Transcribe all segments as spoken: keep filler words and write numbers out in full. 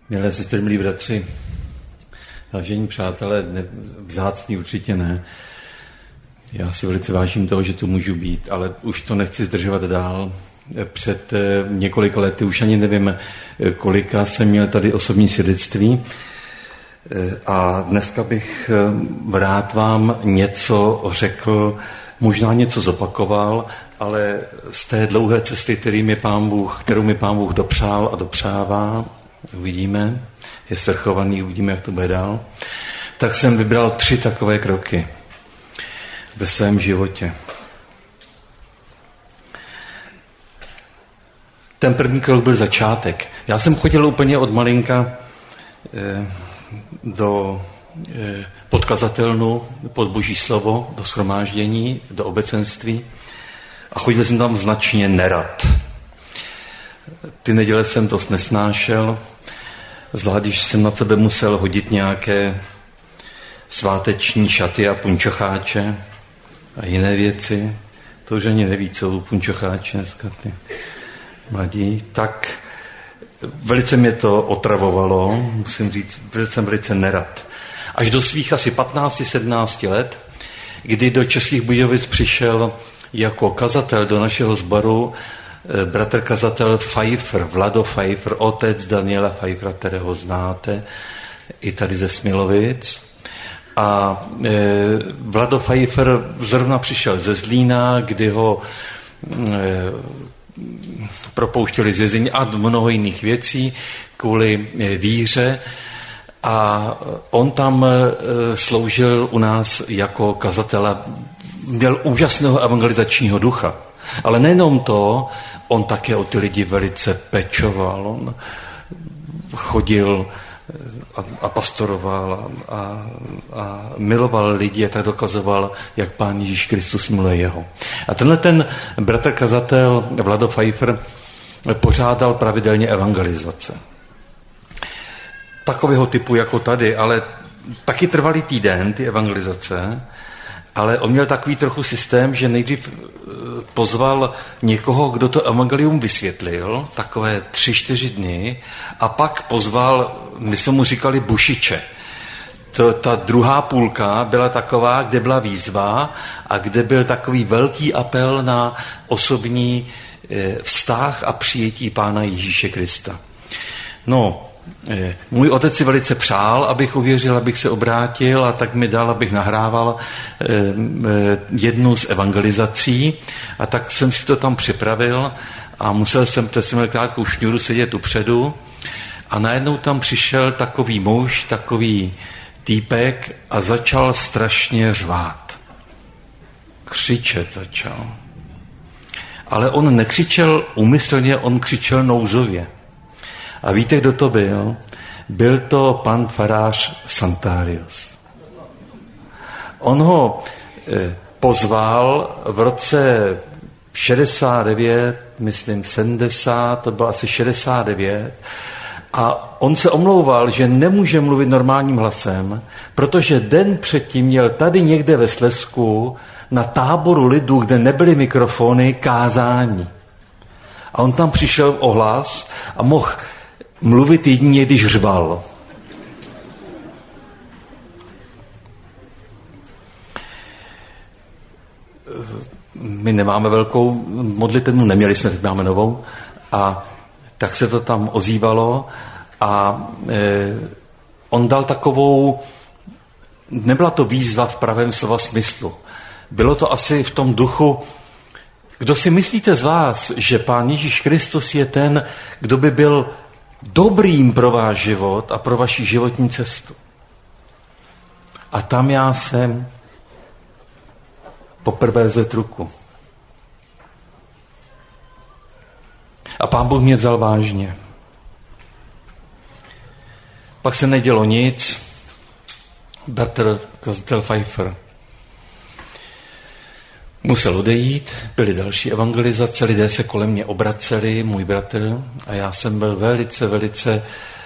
Milé sestry, milí bratři, vážení přátelé, ne, vzácný určitě ne. Já si velice vážím toho, že tu můžu být, ale už to nechci zdržovat dál. Před několika lety, už ani nevím, kolika jsem měl tady osobní svědectví. A dneska bych rád vám něco řekl, možná něco zopakoval, ale z té dlouhé cesty, který mi Pán Bůh, kterou mi Pán Bůh dopřál a dopřává, uvidíme, je svrchovaný, uvidíme, jak to bude dál, tak jsem vybral tři takové kroky ve svém životě. Ten první krok byl začátek. Já jsem chodil úplně od malinka do podkazatelnu, pod Boží slovo, do shromáždění, do obecenství a chodil jsem tam značně nerad. Ty neděle jsem dost nesnášel, zvlášť když jsem na sebe musel hodit nějaké sváteční šaty a punčocháče a jiné věci. To už ani neví, co jsou punčocháče dneska ty mladí. Tak velice mě to otravovalo, musím říct, byl jsem velice nerad. Až do svých asi patnáct sedmnáct let, kdy do Českých Budějovic přišel jako kazatel do našeho sboru bratr kazatel Pfeiffer, Vlado Pfeiffer, otec Daniela Pfeiffera, kterého znáte, i tady ze Smilovic. A e, Vlado Pfeiffer zrovna přišel ze Zlína, kdy ho e, propouštěli z vězení a mnoho jiných věcí kvůli e, víře. A on tam e, sloužil u nás jako kazatel, měl úžasného evangelizačního ducha. Ale nejenom to, on také o ty lidi velice pečoval. On chodil a, a pastoroval a, a, a miloval lidi a tak dokazoval, jak Pán Ježíš Kristus miluje jeho. A tenhle ten bratr kazatel Vlado Pfeiffer pořádal pravidelně evangelizace. Takového typu jako tady, ale taky trvalý týden, ty evangelizace. Ale on měl takový trochu systém, že nejdřív pozval někoho, kdo to evangelium vysvětlil, takové tři, čtyři dny, a pak pozval, my jsme mu říkali bušiče. To, ta druhá půlka byla taková, kde byla výzva a kde byl takový velký apel na osobní vztah a přijetí Pána Ježíše Krista. No, můj otec si velice přál, abych uvěřil, abych se obrátil, a tak mi dal, abych nahrával jednu z evangelizací, a tak jsem si to tam připravil a musel jsem, to jsem měl krátkou šňůru, sedět upředu a najednou tam přišel takový muž, takový týpek a začal strašně řvát. Křičet začal. Ale on nekřičel úmyslně, on křičel nouzově. A víte, kdo to byl? Byl to pan farář Santarius. On ho eh, pozval v roce šedesát devět, myslím sedmdesát, to bylo asi šedesát devět, a on se omlouval, že nemůže mluvit normálním hlasem, protože den předtím měl tady někde ve Slezsku na táboru lidu, kde nebyly mikrofony, kázání. A on tam přišel o hlas a mohl mluvit jedině, když řval. My nemáme velkou modlitevnu, neměli jsme, teď máme novou, a tak se to tam ozývalo a e, on dal takovou, nebyla to výzva v pravém slova smyslu. Bylo to asi v tom duchu, kdo si myslíte z vás, že Pán Ježíš Kristus je ten, kdo by byl dobrým pro váš život a pro vaši životní cestu. A tam já jsem poprvé zvedl ruku. A Pán Bůh mě vzal vážně. Pak se nedělo nic. Bratr kazatel Pfeiffer musel odejít, byly další evangelizace, lidé se kolem mě obraceli, můj bratr, a já jsem byl velice, velice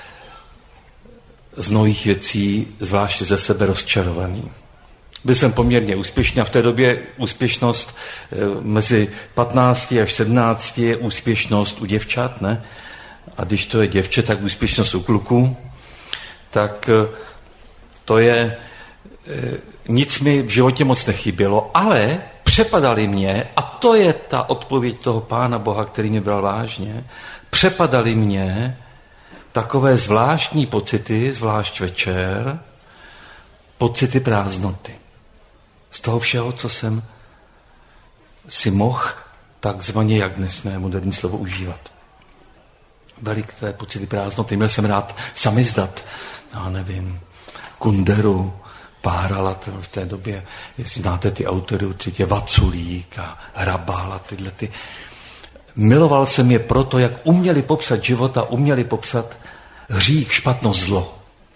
z mnohých věcí, zvláště ze sebe, rozčarovaný. Byl jsem poměrně úspěšný a v té době úspěšnost mezi patnácti až sedmnácti je úspěšnost u děvčat, ne? a když to je děvče, tak úspěšnost u kluků, tak to je, nic mi v životě moc nechybělo, ale přepadali mě, a to je ta odpověď toho Pána Boha, který mě bral vážně, přepadali mě takové zvláštní pocity, zvlášť večer, pocity prázdnoty. Z toho všeho, co jsem si mohl takzvaně, jak dnes mé moderní slovo, užívat. Veliké pocity prázdnoty. Měl jsem rád samizdat, já nevím, Kunderu, Párala v té době, znáte ty autory určitě, Vaculík a Hrabal a tyhle ty. Miloval jsem je proto, jak uměli popsat život a uměli popsat hřích, špatnost, zlo.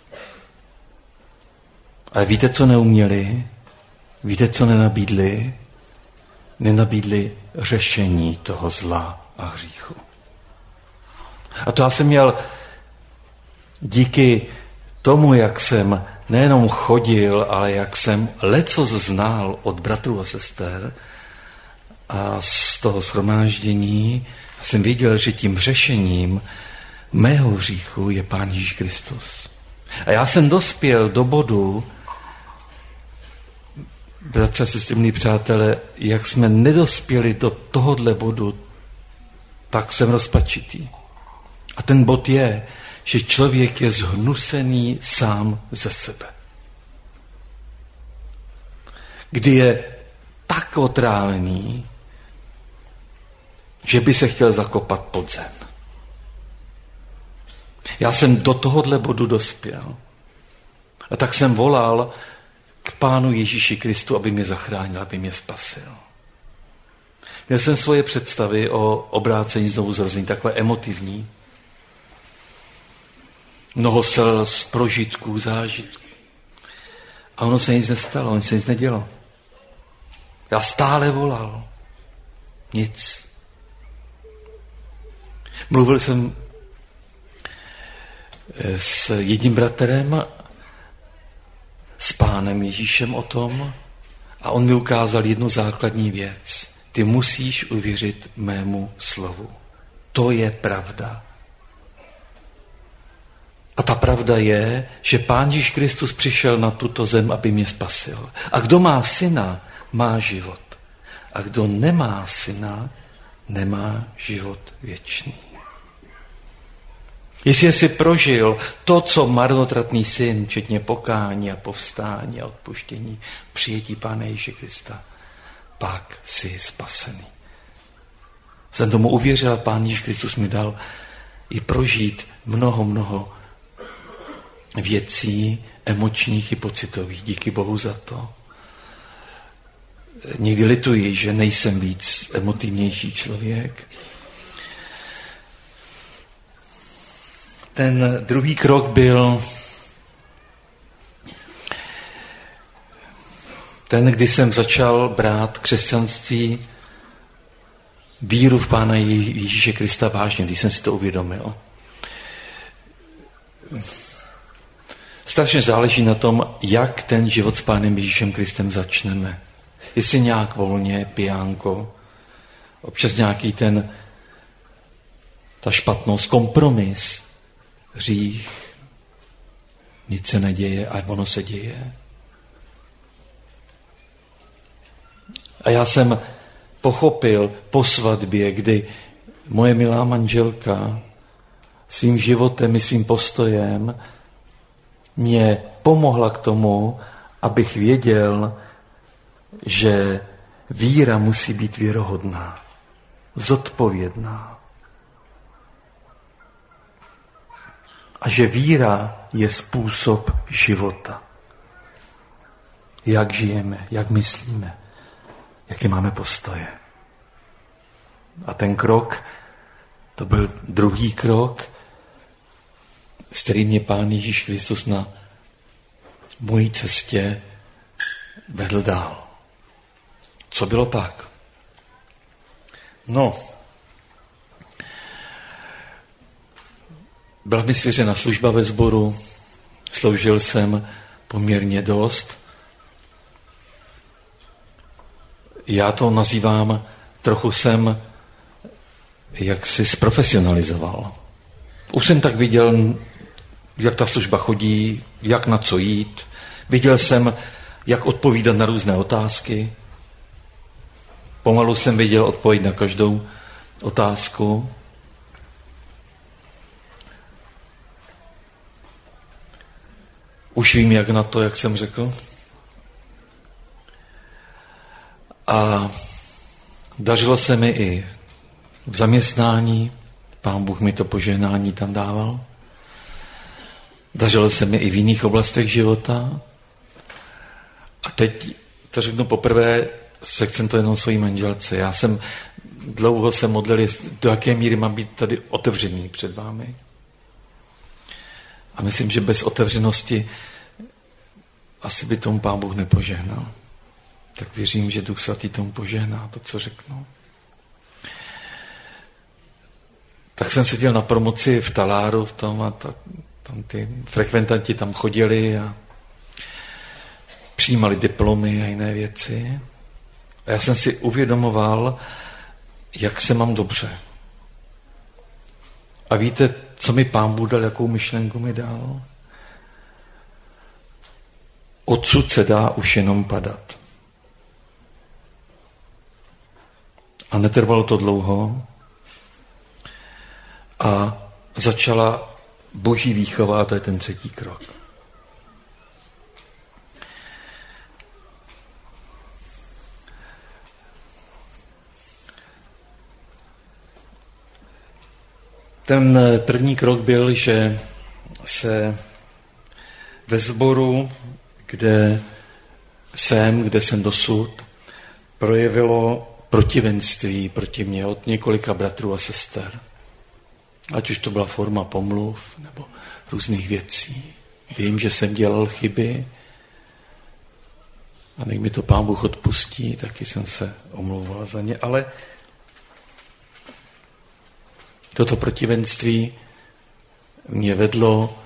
Ale víte, co neuměli? Víte, co nenabídli? Nenabídli řešení toho zla a hříchu. A to já jsem měl díky tomu, jak jsem nejenom chodil, ale jak jsem lecos znal od bratrů a sester a z toho shromáždění jsem věděl, že tím řešením mého hříchu je Pán Ježíš Kristus. A já jsem dospěl do bodu, bratři a sestry, milí přátelé, jak jsme nedospěli do tohohle bodu, tak jsem rozpačitý. A ten bod je, že člověk je zhnusený sám ze sebe. Kdy je tak otrávený, že by se chtěl zakopat pod zem. Já jsem do tohohle bodu dospěl. A tak jsem volal k Pánu Ježíši Kristu, aby mě zachránil, aby mě spasil. Měl jsem svoje představy o obrácení znovu zrození, takové emotivní. Mnoho slz, prožitků, zážitků. A ono se nic nestalo, ono se nic nedělo. Já stále volal. Nic. Mluvil jsem s jedním bratrem, s Pánem Ježíšem o tom, a on mi ukázal jednu základní věc. Ty musíš uvěřit mému slovu. To je pravda. A ta pravda je, že Pán Ježíš Kristus přišel na tuto zem, aby mě spasil. A kdo má syna, má život. A kdo nemá syna, nemá život věčný. Jestli jsi prožil to, co marnotratný syn, včetně pokání a povstání a odpuštění, přijetí Pána Ježíše Krista, pak jsi spasený. Jsem tomu uvěřil a Pán Ježíš Kristus mi dal i prožít mnoho, mnoho věcí emočních i pocitových. Díky Bohu za to. Někdy lituji, že nejsem víc emotivnější člověk. Ten druhý krok byl ten, kdy jsem začal brát křesťanství, víru v Pána Ježíše Krista vážně, když jsem si to uvědomil. Strašně záleží na tom, jak ten život s Pánem Ježíšem Kristem začneme. Jestli nějak volně, pijánko, občas nějaký ten, ta špatnost, kompromis, hřích, nic se neděje a ono se děje. A já jsem pochopil po svatbě, kdy moje milá manželka svým životem i svým postojem mě pomohla k tomu, abych věděl, že víra musí být věrohodná, zodpovědná. A že víra je způsob života. Jak žijeme, jak myslíme, jaké máme postoje. A ten krok, to byl druhý krok, s kterým mě Pán Ježíš Kristus na mojí cestě vedl dál. Co bylo pak? No, byla mi svěřena služba ve sboru, sloužil jsem poměrně dost. Já to nazývám, trochu jsem jaksi zprofesionalizoval. Už jsem tak viděl, jak ta služba chodí, jak na co jít. Viděl jsem, jak odpovídat na různé otázky. Pomalu jsem viděl odpověď na každou otázku. Už vím, jak na to, jak jsem řekl. A dařilo se mi i v zaměstnání. Pán Bůh mi to požehnání tam dával. Dařilo se mi i v jiných oblastech života. A teď to řeknu poprvé, řekl jsem to jenom svojí manželce. Já jsem dlouho se modlil, do jaké míry mám být tady otevřený před vámi. A myslím, že bez otevřenosti asi by tomu Pán Bůh nepožehnal. Tak věřím, že Duch Svatý tomu požehná to, co řeknu. Tak jsem seděl na promoci v Taláru v tom a ta, tam ty frekventanti tam chodili a přijímali diplomy a jiné věci. A já jsem si uvědomoval, jak se mám dobře. A víte, co mi Pán Bůh dal, jakou myšlenku mi dal? Odsud se dá už jenom padat. A netrvalo to dlouho. A začala boží výchova, a to je ten třetí krok. Ten první krok byl, že se ve sboru, kde jsem, kde jsem dosud, projevilo protivenství proti mně od několika bratrů a sester. Ať už to byla forma pomluv nebo různých věcí. Vím, že jsem dělal chyby a nech mi to Pán Bůh odpustí, taky jsem se omlouval za ně, ale toto protivenství mě vedlo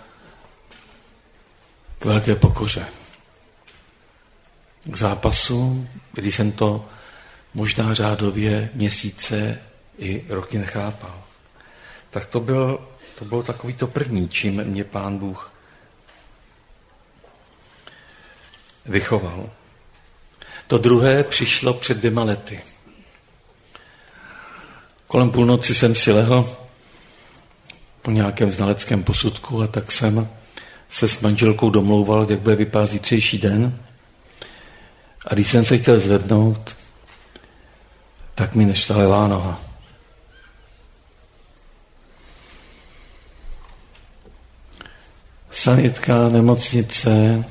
k velké pokoře. K zápasu, kdy jsem to možná řádově měsíce i roky nechápal. Tak to, byl, to bylo takový to první, čím mě Pán Bůh vychoval. To druhé přišlo před dvěma lety. Kolem půlnoci jsem si lehl po nějakém znaleckém posudku a tak jsem se s manželkou domlouval, jak bude vypadat zítřejší den. A když jsem se chtěl zvednout, tak mi nešla levá noha. Sanitka, nemocnice,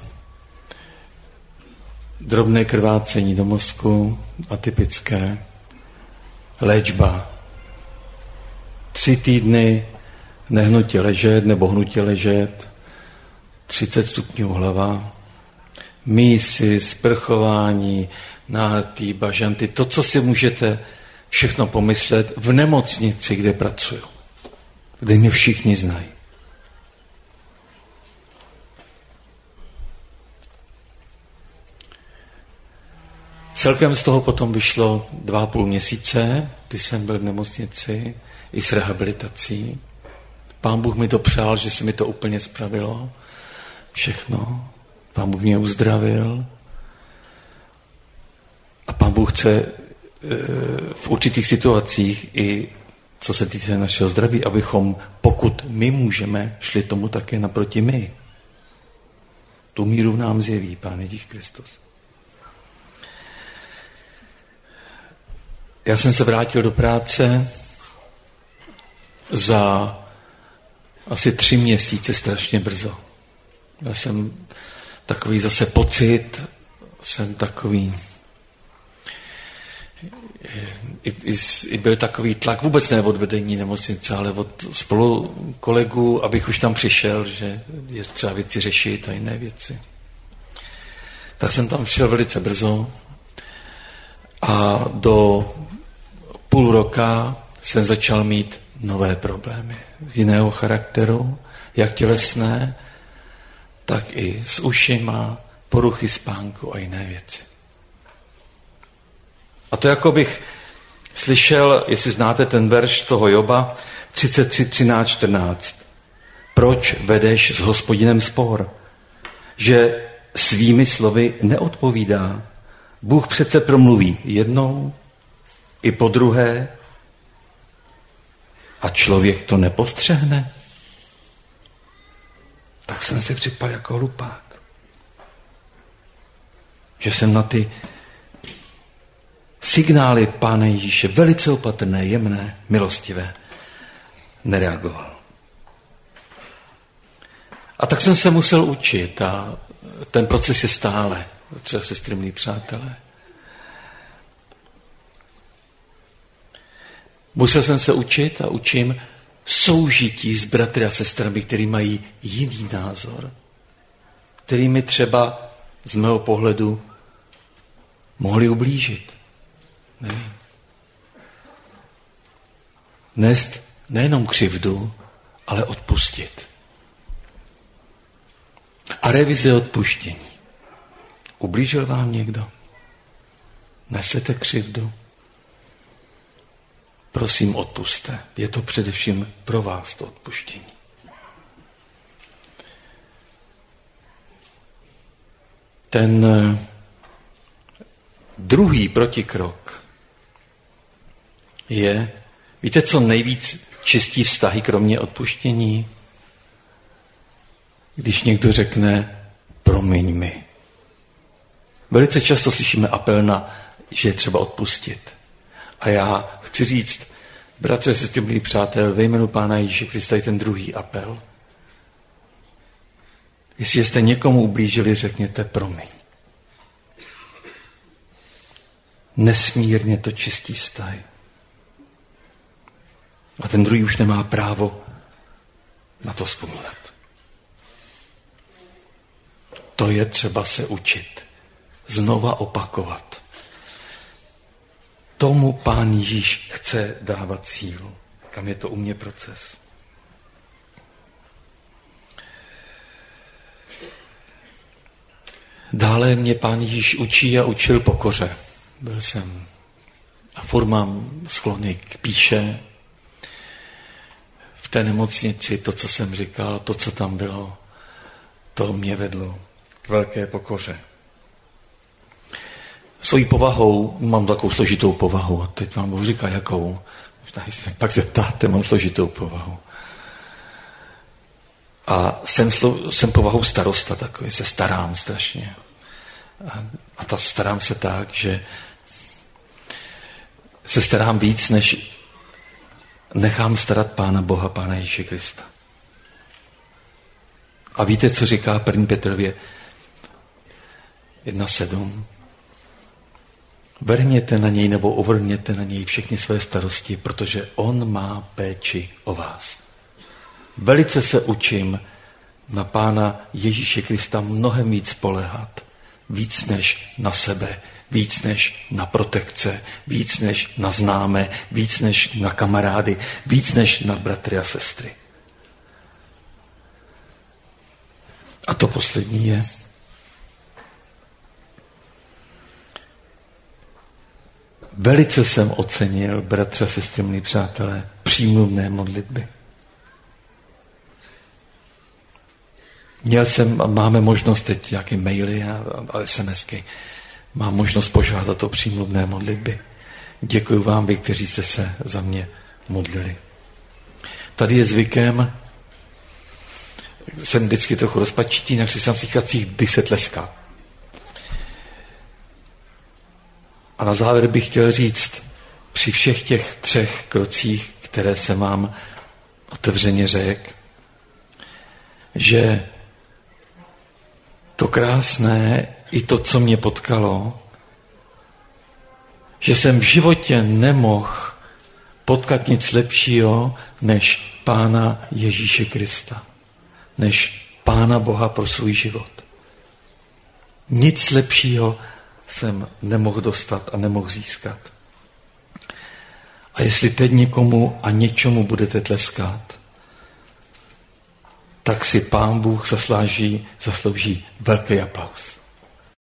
drobné krvácení do mozku, atypické, léčba. Tři týdny nehnutě ležet nebo hnutě ležet, třicet stupňů hlava, mísy, sprchování, náhatý, bažanty, to, co si můžete všechno pomyslet v nemocnici, kde pracuju, kde mě všichni znají. Celkem z toho potom vyšlo dva a půl měsíce, kdy jsem byl v nemocnici i s rehabilitací. Pán Bůh mi to přál, že se mi to úplně spravilo. Všechno. Pán Bůh mě uzdravil. A Pán Bůh chce v určitých situacích i co se týče našeho zdraví, abychom, pokud my můžeme, šli tomu také naproti my. Tu míru nám zjeví Pán Ježíš Kristus. Já jsem se vrátil do práce za asi tři měsíce strašně brzo. Já jsem takový zase pocit, jsem takový, i, i, i byl takový tlak, vůbec ne od vedení nemocnice, ale od spolu kolegů, abych už tam přišel, že je třeba věci řešit a jiné věci. Tak jsem tam šel velice brzo a do půl roka jsem začal mít nové problémy jiného charakteru, jak tělesné, tak i s ušima, poruchy spánku a jiné věci. A to jako bych slyšel, jestli znáte ten verš toho Joba, třicet tři, třináct, čtrnáct. Proč vedeš s Hospodinem spor? Že svými slovy neodpovídá. Bůh přece promluví jednou i po druhé a člověk to nepostřehne. Tak jsem si připadl jako hlupák. Že jsem na ty signály Pána Ježíše velice opatrné, jemné, milostivé nereagoval. A tak jsem se musel učit a ten proces je stále, třeba sestry, milí přátelé. Musel jsem se učit a učím soužití s bratry a sestrami, kteří mají jiný názor, který mi třeba z mého pohledu mohli ublížit. Nevím. Nést nejenom křivdu, ale odpustit. A revize odpuštění. Ublížil vám někdo? Nesete křivdu? Prosím, odpusťte. Je to především pro vás to odpuštění. Ten druhý protikrok je, víte, co nejvíc čistí vztahy, kromě odpuštění? Když někdo řekne, promiň mi. Velice často slyšíme apel na, že je třeba odpustit. A já chci říct, bratře, sestry, milí přátelé, ve jménu Pána Ježíše Krista je ten druhý apel. Jestli jste někomu ublížili, řekněte promiň. Nesmírně to čistí vztahy. A ten druhý už nemá právo na to vzpomínat. To je třeba se učit. Znova opakovat. Tomu Pán Ježíš chce dávat sílu. Kam je to u mě proces? Dále mě Pán Ježíš učí a učil pokoře. Byl jsem a furt mám sklony k píše. V té nemocnici to, co jsem říkal, to, co tam bylo, to mě vedlo k velké pokoře. Svojí povahou mám takovou složitou povahu. A teď vám Bůh říká, jakou. Pak se ptáte, mám složitou povahu. A jsem, jsem povahou starosta takový, se starám strašně. A, a ta starám se tak, že se starám víc, než nechám starat Pána Boha, Pána Ježíše Krista. A víte, co říká první Petrově jedna sedm? Vrhněte na něj nebo uvrhněte na něj všechny své starosti, protože on má péči o vás. Velice se učím na Pána Ježíše Krista mnohem víc spoléhat. Víc než na sebe, víc než na protekce, víc než na známé, víc než na kamarády, víc než na bratry a sestry. A to poslední je, velice jsem ocenil, bratře a sestry, milí přátelé, přímluvné modlitby. Měl jsem, máme možnost teď nějaké maily a, a SMSky, mám možnost požádat o přímluvné modlitby. Děkuji vám, vy, kteří jste se za mě modlili. Tady je zvykem, jsem vždycky trochu rozpačitý, na křesťanských, kdy se tleská. A na závěr bych chtěl říct, při všech těch třech krocích, které jsem vám otevřeně řekl, že to krásné i to, co mě potkalo, že jsem v životě nemohl potkat nic lepšího, než Pána Ježíše Krista, než Pána Boha pro svůj život. Nic lepšího jsem nemohl dostat a nemohl získat. A jestli teď někomu a něčemu budete tleskat, tak si Pán Bůh zaslouží, zaslouží velký aplaus.